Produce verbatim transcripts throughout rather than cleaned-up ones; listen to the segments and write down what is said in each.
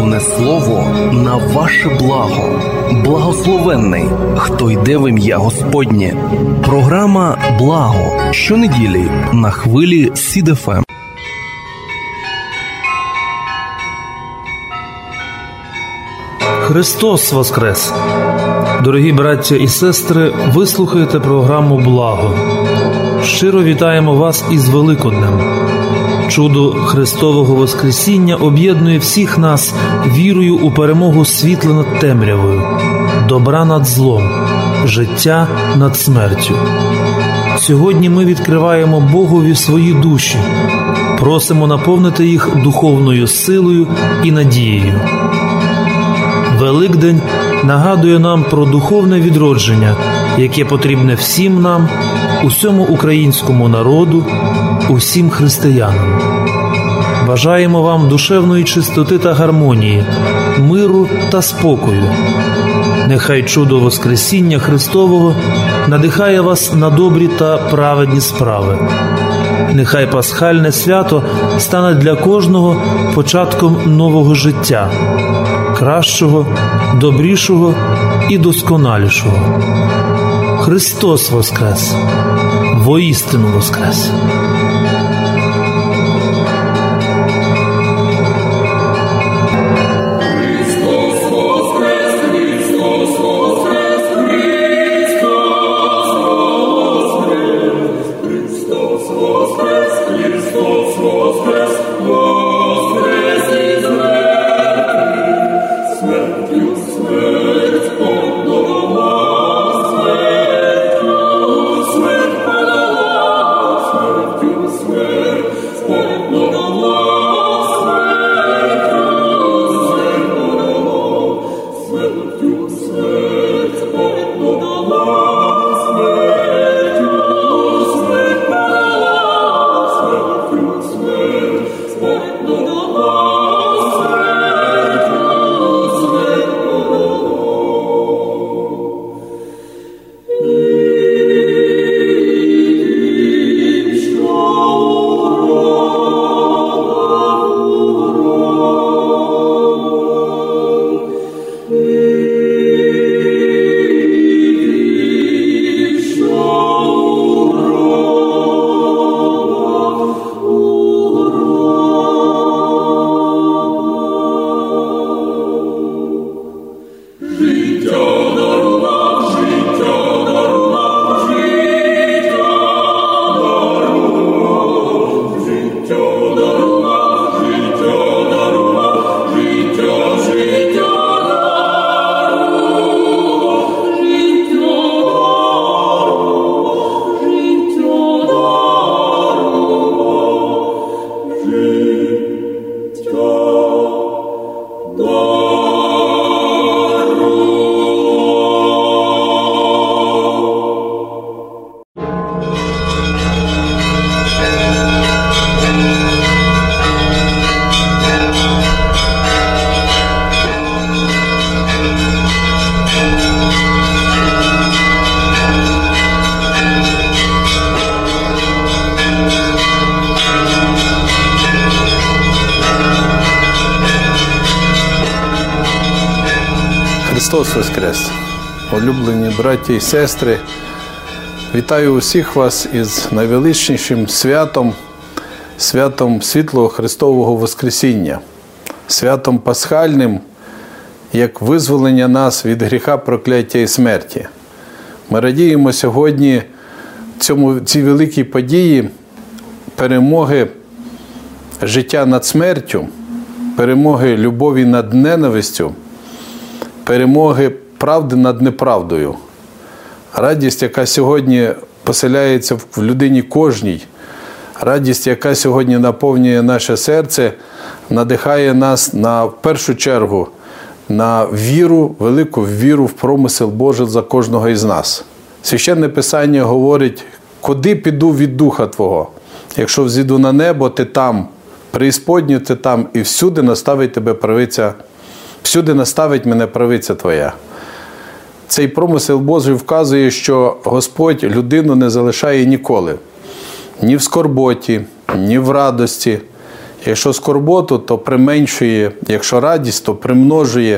духовне слово на ваше благо. Благословенний, хто йде в ім'я Господнє. Програма «Благо» щонеділі на хвилі Сід еф ем. Христос воскрес! Дорогі браття і сестри, ви слухаєте програму «Благо». Щиро вітаємо вас із Великоднем. Чудо Христового Воскресіння об'єднує всіх нас вірою у перемогу світла над темрявою, добра над злом, життя над смертю. Сьогодні ми відкриваємо Богові свої душі, просимо наповнити їх духовною силою і надією. Великдень нагадує нам про духовне відродження, яке потрібне всім нам, усьому українському народу, усім християнам. Бажаємо вам душевної чистоти та гармонії, миру та спокою. Нехай чудо Воскресіння Христового надихає вас на добрі та праведні справи. Нехай пасхальне свято стане для кожного початком нового життя, кращого, добрішого і досконалішого. Христос воскрес! Воістину воскрес! Христос воскрес! Улюблені браття і сестри, вітаю усіх вас із найвеличнішим святом, святом світлого Христового Воскресіння, святом пасхальним, як визволення нас від гріха, прокляття і смерті. Ми радіємо сьогодні цьому, цій великій події перемоги життя над смертю, перемоги любові над ненавистю, перемоги правди над неправдою. Радість, яка сьогодні поселяється в людині кожній, радість, яка сьогодні наповнює наше серце, надихає нас на, в першу чергу на віру, велику віру в промисел Божий за кожного із нас. Священне Писання говорить: «Куди піду від Духа Твого? Якщо взійду на небо, ти там, преісподню ти там, і всюди наставить тебе правиця, всюди наставить мене правиця Твоя». Цей промисел Божий вказує, що Господь людину не залишає ніколи. Ні в скорботі, ні в радості. Якщо скорботу, то применшує, якщо радість, то примножує.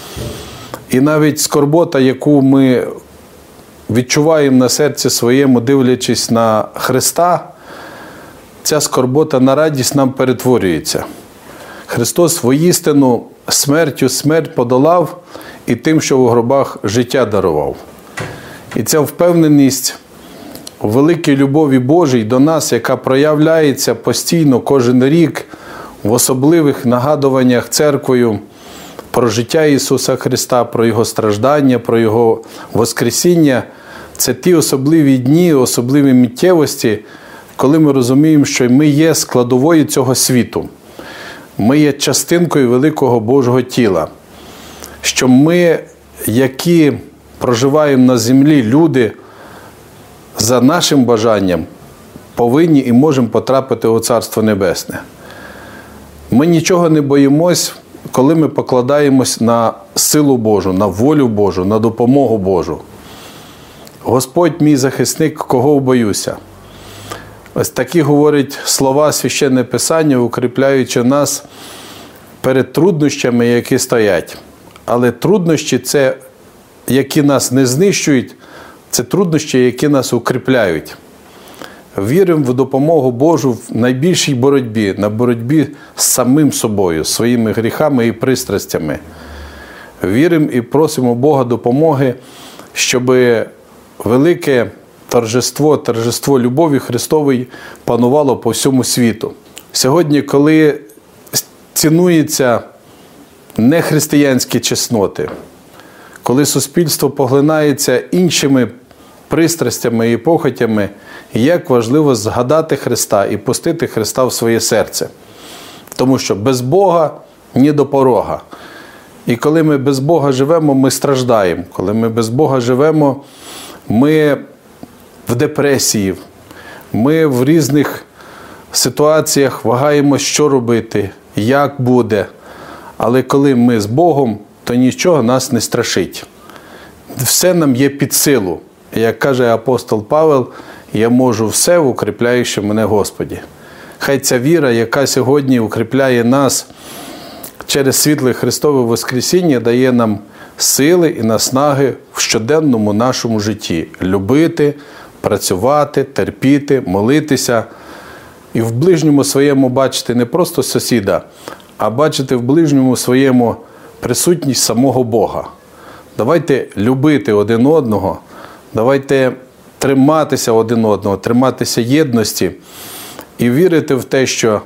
І навіть скорбота, яку ми відчуваємо на серці своєму, дивлячись на Христа, ця скорбота на радість нам перетворюється. Христос воістину смертю смерть подолав і тим, що в гробах життя дарував. І ця впевненість у великій любові Божій до нас, яка проявляється постійно кожен рік в особливих нагадуваннях церквою про життя Ісуса Христа, про Його страждання, про Його воскресіння, це ті особливі дні, особливі миттєвості, коли ми розуміємо, що ми є складовою цього світу. Ми є частинкою великого Божого тіла. Що ми, які проживаємо на землі, люди, за нашим бажанням, повинні і можемо потрапити у Царство Небесне. Ми нічого не боїмось, коли ми покладаємось на силу Божу, на волю Божу, на допомогу Божу. Господь мій захисник, кого боюся. Ось такі говорять слова Священне Писання, укріпляючи нас перед труднощами, які стоять. Але труднощі – це, які нас не знищують, це труднощі, які нас укріпляють. Віримо в допомогу Божу в найбільшій боротьбі, на боротьбі з самим собою, своїми гріхами і пристрастями. Віримо і просимо Бога допомоги, щоб велике торжество, торжество любові Христової панувало по всьому світу. Сьогодні, коли цінуються нехристиянські чесноти, коли суспільство поглинається іншими пристрастями і похотями, як важливо згадати Христа і пустити Христа в своє серце. Тому що без Бога ні до порога. І коли ми без Бога живемо, ми страждаємо. Коли ми без Бога живемо, ми в депресії, ми в різних ситуаціях вагаємось, що робити, як буде. Але коли ми з Богом, то нічого нас не страшить. Все нам є під силу. Як каже апостол Павел, я можу все, укріпляючи мене Господі. Хай ця віра, яка сьогодні укріпляє нас через світле Христове Воскресіння, дає нам сили і наснаги в щоденному нашому житті. Любити, працювати, терпіти, молитися. І в ближньому своєму бачити не просто сусіда, а бачити в ближньому своєму присутність самого Бога. Давайте любити один одного, давайте триматися один одного, триматися єдності і вірити в те, що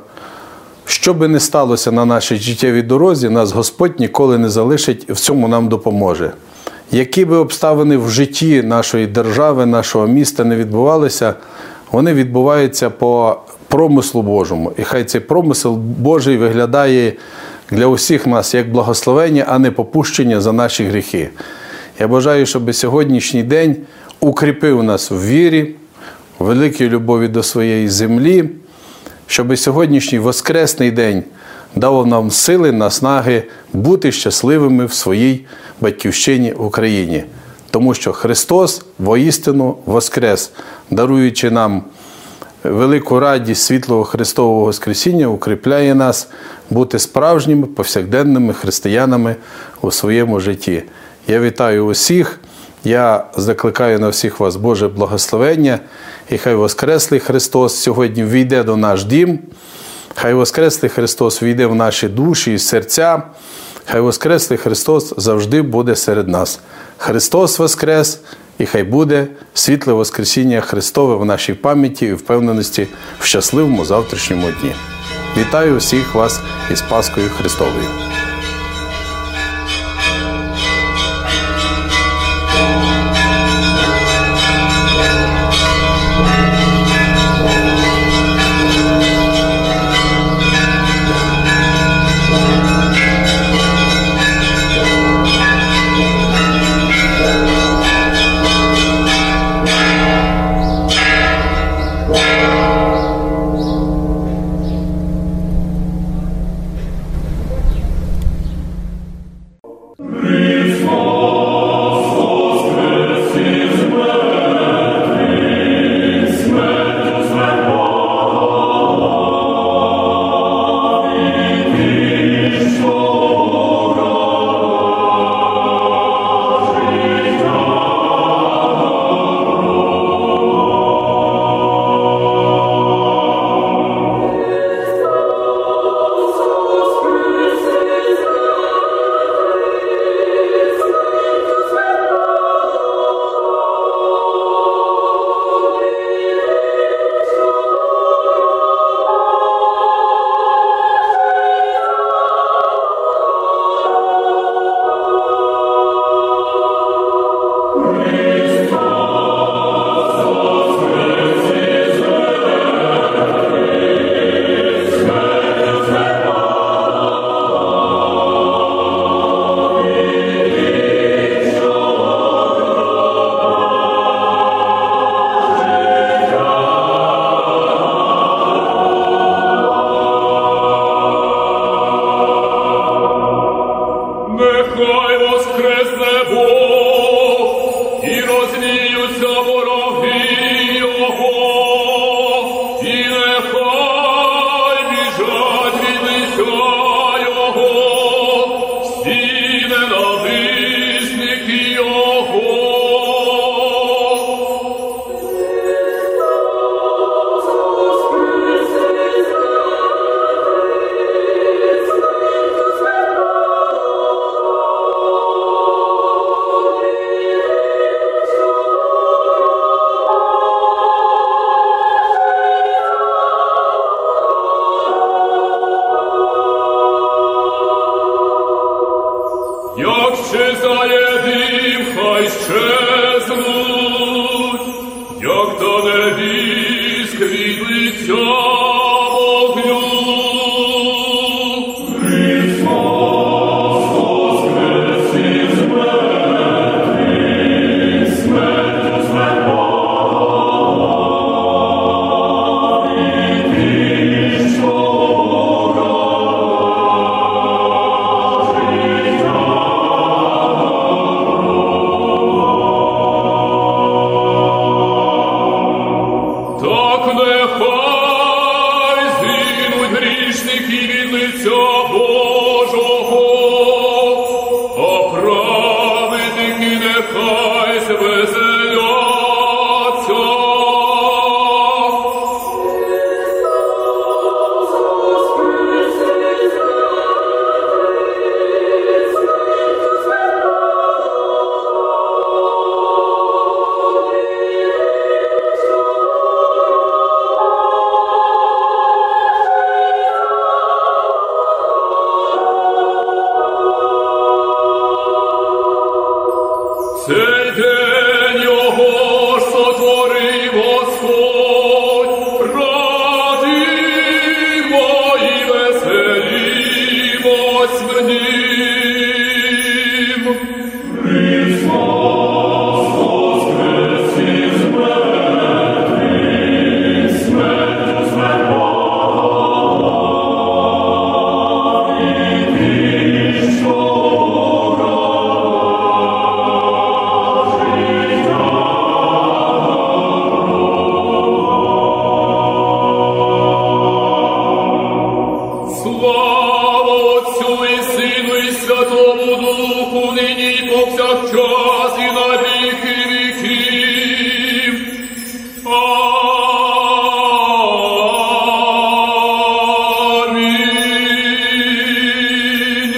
що би не сталося на нашій життєвій дорозі, нас Господь ніколи не залишить і в цьому нам допоможе. Які би обставини в житті нашої держави, нашого міста не відбувалися, вони відбуваються по промислу Божому. І хай цей промисел Божий виглядає для усіх нас як благословення, а не попущення за наші гріхи. Я бажаю, щоб сьогоднішній день укріпив нас в вірі, в великій любові до своєї землі, щоб сьогоднішній воскресний день дав нам сили, наснаги бути щасливими в своїй батьківщині Україні. Тому що Христос воістину воскрес, даруючи нам велику радість світлого Христового Воскресіння, укріпляє нас бути справжніми повсякденними християнами у своєму житті. Я вітаю усіх, я закликаю на всіх вас Боже благословення, і хай Воскреслий Христос сьогодні війде до наш дім, хай Воскреслий Христос війде в наші душі і серця, хай Воскреслий Христос завжди буде серед нас. Христос Воскрес! І хай буде світле Воскресіння Христове в нашій пам'яті і впевненості в щасливому завтрашньому дні. Вітаю всіх вас із Паскою Христовою! Нехай воскресне Бог, і розвіються вороги Його, і нехай біжать від лиця Його всі ненависники Його. Як щезає дим, хай щезнуть, як тане віск від лиця вогню. Христос воскрес із мертвих, смертю смерть подолав, і Христос так нехай згинуть грішники від лиця Божого, а праведники нехай звеселяться. Цей день його ж сотворив Господь, радімо і веселімось в нім. Христос воскрес із мертвих, смертю смерть подолав, і Христос слава Отцю і Сину і Святому Духу, нині і повсякчас і на віки віків. Амінь.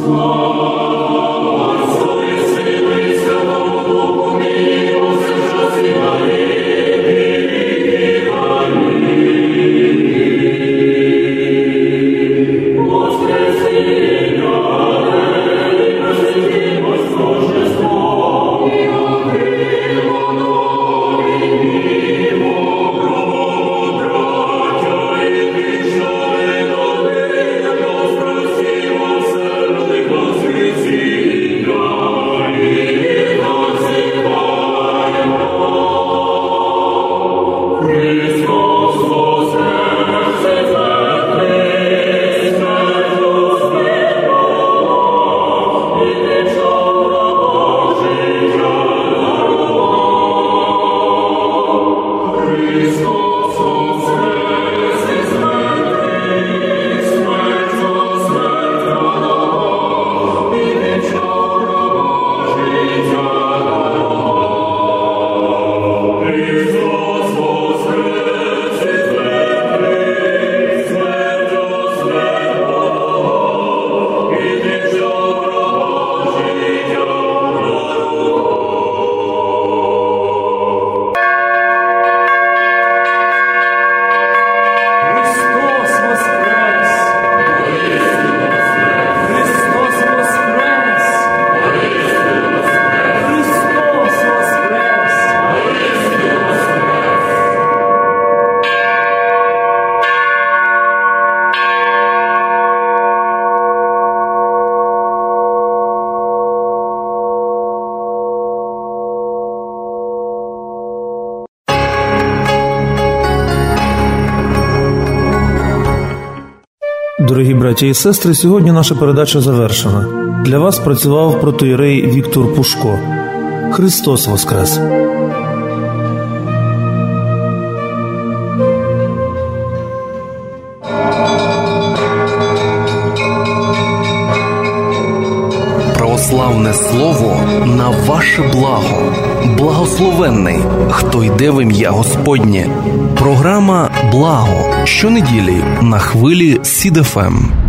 Дорогі браті і сестри, сьогодні наша передача завершена. Для вас працював протоієрей Віктор Пушко. Христос Воскрес! Православне слово на ваше благо. Благословенний, хто йде в ім'я Господнє. Програма «Благо» щонеділі на хвилі Сід еф ем.